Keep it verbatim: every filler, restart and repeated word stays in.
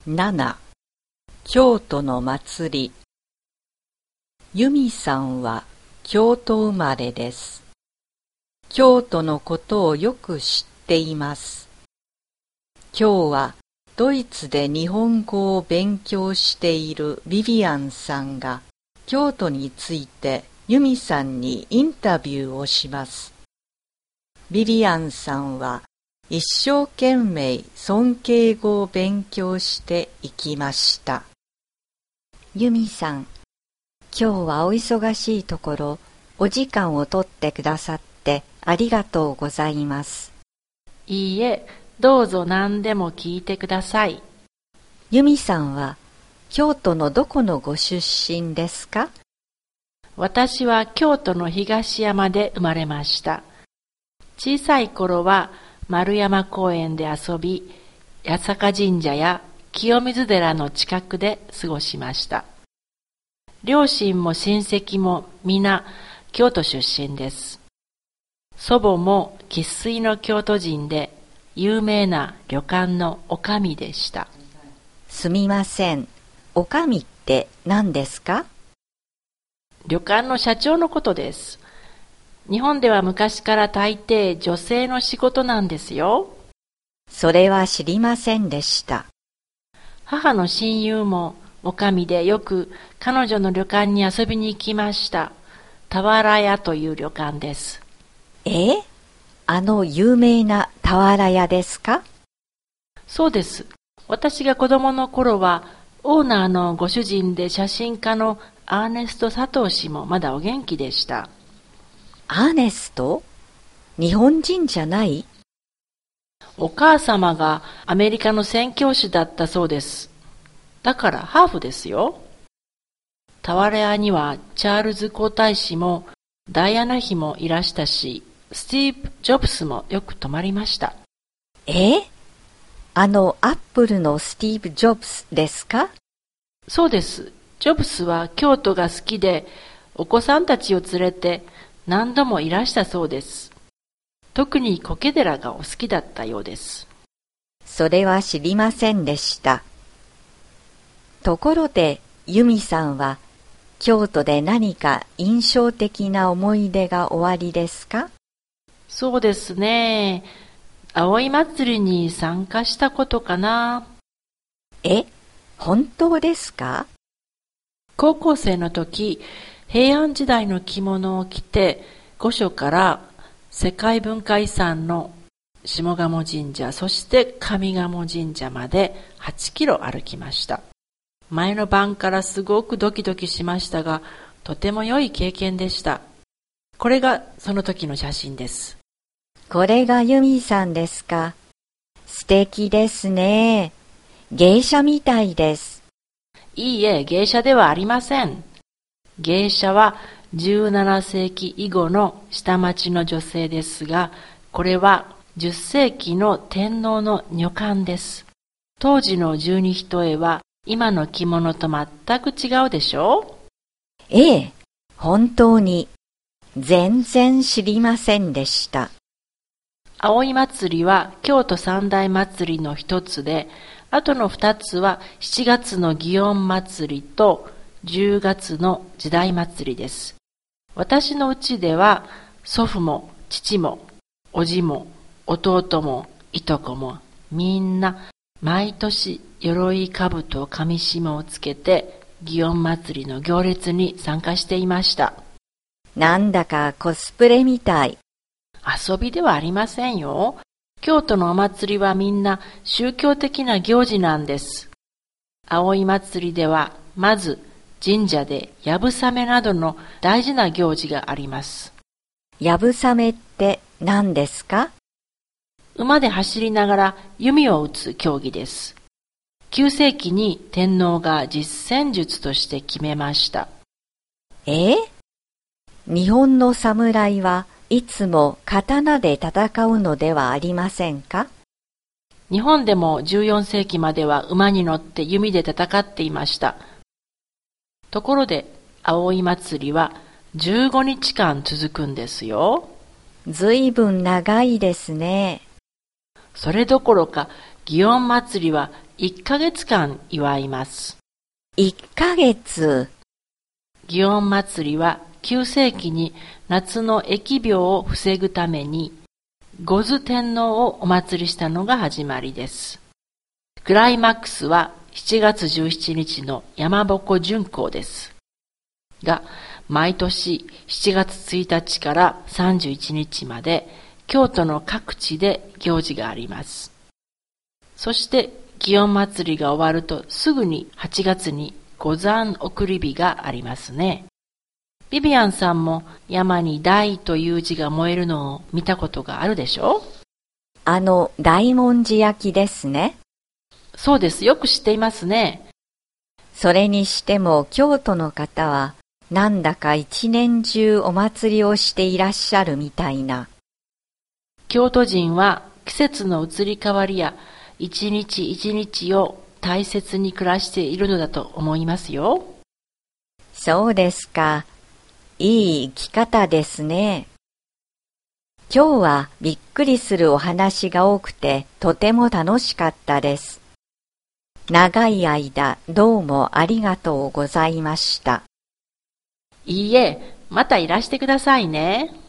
なな. 京都の祭り。由美さんは京都生まれです。京都のことをよく知っています。今日はドイツで日本語を勉強しているビビアンさんが京都について由美さんにインタビューをします。ビビアンさんは一生懸命尊敬語を勉強していきました。 由美さん、今日はお忙しいところお時間をとってくださってありがとうございます。 いいえ、どうぞ何でも聞いてください。 由美さんは京都のどこのご出身ですか？ 私は京都の東山で生まれました。小さい頃は丸山公園で遊び、八坂神社や清水寺の近くで過ごしました。両親も親戚も皆京都出身です。祖母も生粋の京都人で有名な旅館の女将でした。 すみません、女将って何ですか？ 旅館の社長のことです。日本では昔から大抵女性の仕事なんですよ。 それは知りませんでした。 母の親友も女将でよく彼女の旅館に遊びに行きました。俵屋という旅館です。 え？あの有名な俵屋ですか？ そうです。私が子供の頃はオーナーのご主人で写真家のアーネスト佐藤氏もまだお元気でした。 アーネスト？日本人じゃない？ お母様がアメリカの宣教師だったそうです。だからハーフですよ。俵屋にはチャールズ皇太子もダイアナ妃もいらしたし、スティーブ・ジョブスもよく泊まりました。 え？あのアップルのスティーブ・ジョブスですか？ そうです。ジョブスは京都が好きで、お子さんたちを連れて何度もいらしたそうです。特に苔寺がお好きだったようです。 それは知りませんでした。ところで由美さんは京都で何か印象的な思い出がおありですか？ そうですね。葵祭りに参加したことかな。 え、本当ですか？ 高校生の時、平安時代の着物を着て、御所から世界文化遺産の下鴨神社、そして上鴨神社まではちキロ歩きました。前の晩からすごくドキドキしましたが、とても良い経験でした。これがその時の写真です。 これが由美さんですか？素敵ですね。芸者みたいです。 いいえ、芸者ではありません。芸者はじゅうななせいき以後の下町の女性ですが、これはじゅっせいきの天皇の女官です。当時の十二単は今の着物と全く違うでしょう？ ええ、本当に全然知りませんでした。 葵祭は京都三大祭りの一つで、あとの二つはしちがつの祇園祭とじゅうがつの時代祭です。私のうちでは祖父も父も叔父も弟もいとこもみんな毎年鎧兜と紙紐をつけて祇園祭の行列に参加していました。 なんだかコスプレみたい。 遊びではありませんよ。京都のお祭りはみんな宗教的な行事なんです。葵祭ではまず神社でやぶさめなどの大事な行事があります。 やぶさめって何ですか？ 馬で走りながら弓を撃つ競技です。きゅうせいきに天皇が実戦術として決めました。 え？日本の侍はいつも刀で戦うのではありませんか？ 日本でもじゅうよんせいきまでは馬に乗って弓で戦っていました。ところで葵祭はじゅうごにちかん続くんですよ。 ずいぶん長いですね。 それどころか祇園祭はいっかげつかん祝います。 いっかげつ。 祇園祭はきゅうせいきに夏の疫病を防ぐために五頭天皇をお祭りしたのが始まりです。クライマックスはしちがつじゅうしちにちの山鉾巡行です。が、毎年しちがつついたちからさんじゅういちにちまで京都の各地で行事があります。そして祇園祭が終わるとすぐにはちがつに五山送り火がありますね。ビビアンさんも山に大という字が燃えるのを見たことがあるでしょう？ あの大文字焼きですね。 そうです。よく知っていますね。 それにしても京都の方はなんだか一年中お祭りをしていらっしゃるみたいな。 京都人は季節の移り変わりや一日一日を大切に暮らしているのだと思いますよ。 そうですか。いい生き方ですね。今日はびっくりするお話が多くてとても楽しかったです。長い間どうもありがとうございました。 いいえ、またいらしてくださいね。